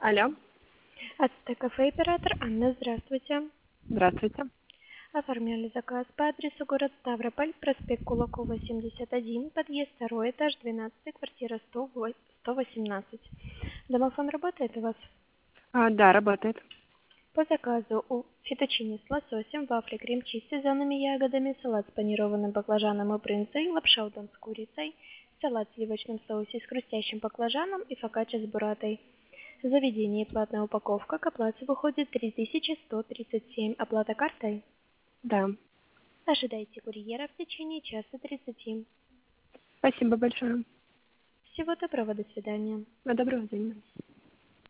Алло, Ацтек-кафе оператор Анна, здравствуйте. здравствуйте. Оформляли заказ по адресу город Ставрополь, проспект Кулакова, 71, подъезд 2, этаж 12, квартира 118. Домофон работает у вас? Да, работает. По заказу у фетучини с лососем, вафли крем-чиз с сезонными ягодами, салат с панированным баклажаном и брынзой, лапша удон с курицей, салат в сливочном соусе с хрустящим баклажаном и фокачча с буратой. Заведение платная упаковка, к оплате выходит 3137, оплата картой. Да. Ожидайте курьера в течение часа 30. Спасибо большое. Всего доброго, до свидания. Доброго дня.